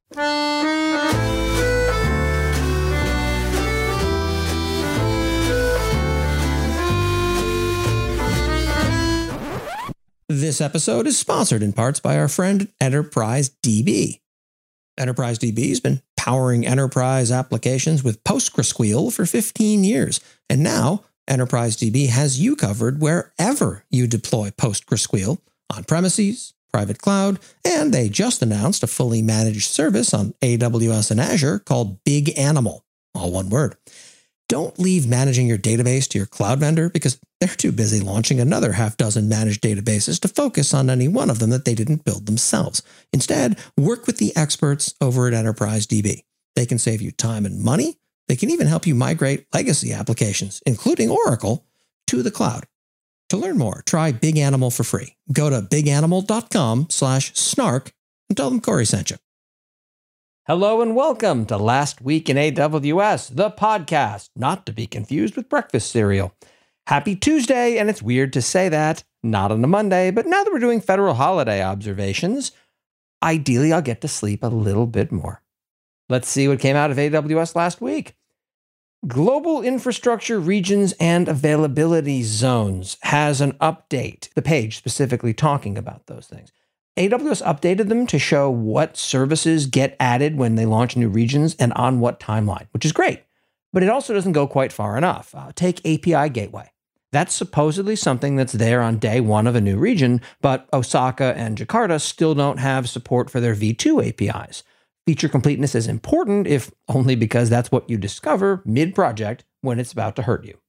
This episode is sponsored in parts by our friend Enterprise DB. Enterprise DB has been powering enterprise applications with PostgreSQL for 15 years, and now Enterprise DB has you covered wherever you deploy PostgreSQL, on premises, private cloud, and they just announced a fully managed service on AWS and Azure called Big Animal, all one word. Don't leave managing your database to your cloud vendor because they're too busy launching another half dozen managed databases to focus on any one of them that they didn't build themselves. Instead, work with the experts over at Enterprise DB. They can save you time and money. They can even help you migrate legacy applications, including Oracle, to the cloud. To learn more, try Big Animal for free. Go to biganimal.com/snark and tell them Corey sent you. Hello and welcome to Last Week in AWS, the podcast, not to be confused with breakfast cereal. Happy Tuesday, and it's weird to say that, not on a Monday, but now that we're doing federal holiday observations, ideally I'll get to sleep a little bit more. Let's see what came out of AWS last week. Global Infrastructure Regions and Availability Zones has an update, the page specifically talking about those things. AWS updated them to show what services get added when they launch new regions and on what timeline, which is great. But it also doesn't go quite far enough. Take API Gateway. That's supposedly something that's there on day one of a new region, but Osaka and Jakarta still don't have support for their V2 APIs. Feature completeness is important, if only because that's what you discover mid-project when it's about to hurt you.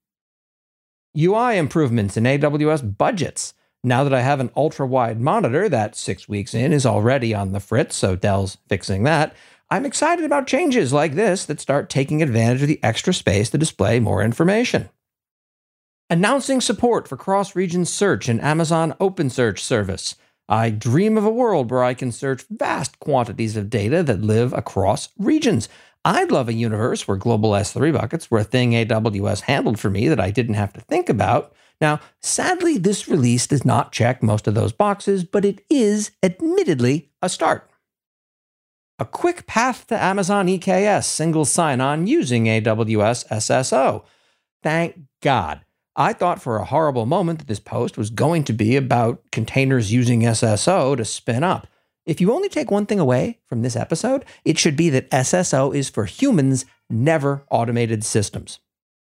UI improvements in AWS budgets. Now that I have an ultra-wide monitor that 6 weeks in is already on the fritz, so Dell's fixing that, I'm excited about changes like this that start taking advantage of the extra space to display more information. Announcing support for cross-region search in Amazon OpenSearch service. I dream of a world where I can search vast quantities of data that live across regions. I'd love a universe where global S3 buckets were a thing AWS handled for me that I didn't have to think about. Now, sadly, this release does not check most of those boxes, but it is admittedly a start. A quick path to Amazon EKS single sign-on using AWS SSO. Thank God. I thought for a horrible moment that this post was going to be about containers using SSO to spin up. If you only take one thing away from this episode, it should be that SSO is for humans, never automated systems.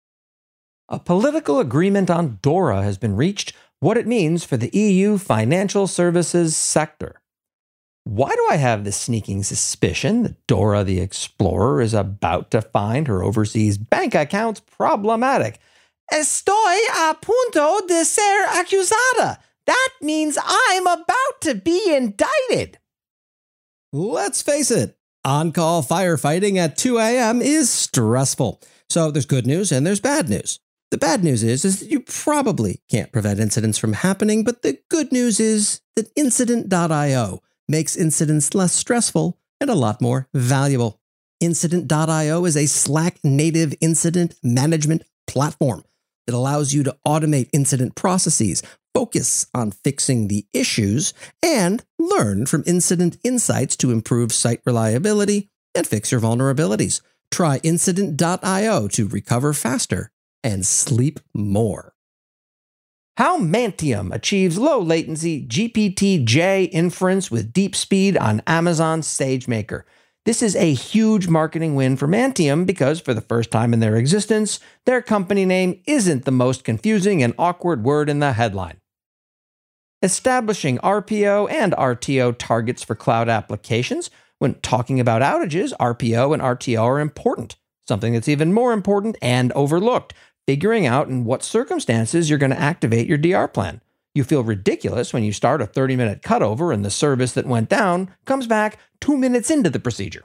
A political agreement on DORA has been reached, what it means for the EU financial services sector. Why do I have this sneaking suspicion that Dora the Explorer is about to find her overseas bank accounts problematic? Estoy a punto de ser acusada. That means I'm about to be indicted. Let's face it, on-call firefighting at 2 a.m. is stressful. So there's good news and there's bad news. The bad news is that you probably can't prevent incidents from happening, but the good news is that Incident.io makes incidents less stressful and a lot more valuable. Incident.io is a Slack-native incident management platform that allows you to automate incident processes, focus on fixing the issues, and learn from incident insights to improve site reliability and fix your vulnerabilities. Try Incident.io to recover faster and sleep more. How Mantium achieves low-latency GPT-J inference with deep speed on Amazon SageMaker. This is a huge marketing win for Mantium because for the first time in their existence, their company name isn't the most confusing and awkward word in the headline. Establishing RPO and RTO targets for cloud applications. When talking about outages, RPO and RTO are important. Something that's even more important and overlooked. Figuring out in what circumstances you're going to activate your DR plan. You feel ridiculous when you start a 30-minute cutover and the service that went down comes back 2 minutes into the procedure.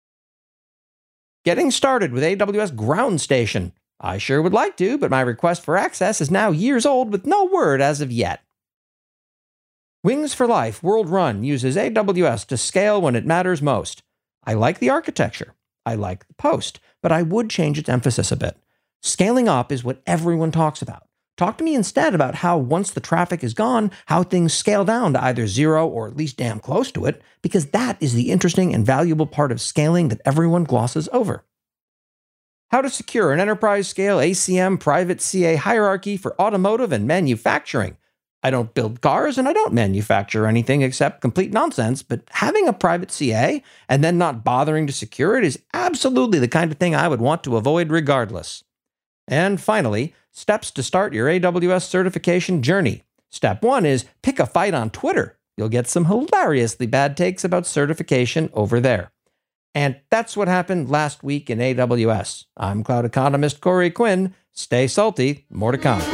Getting started with AWS Ground Station. I sure would like to, but my request for access is now years old with no word as of yet. Wings for Life World Run uses AWS to scale when it matters most. I like the architecture. I like the post, but I would change its emphasis a bit. Scaling up is what everyone talks about. Talk to me instead about how, once the traffic is gone, how things scale down to either zero or at least damn close to it, because that is the interesting and valuable part of scaling that everyone glosses over. How to secure an enterprise-scale ACM private CA hierarchy for automotive and manufacturing. I don't build cars and I don't manufacture anything except complete nonsense, but having a private CA and then not bothering to secure it is absolutely the kind of thing I would want to avoid regardless. And finally, steps to start your AWS certification journey. Step 1 is pick a fight on Twitter. You'll get some hilariously bad takes about certification over there. And that's what happened last week in AWS. I'm cloud economist Corey Quinn. Stay salty. More to come.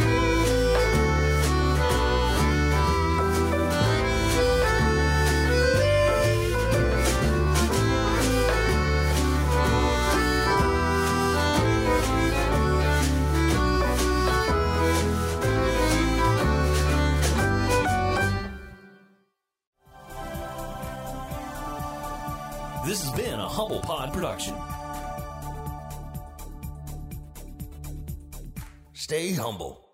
This has been a Humble Pod production. Stay humble.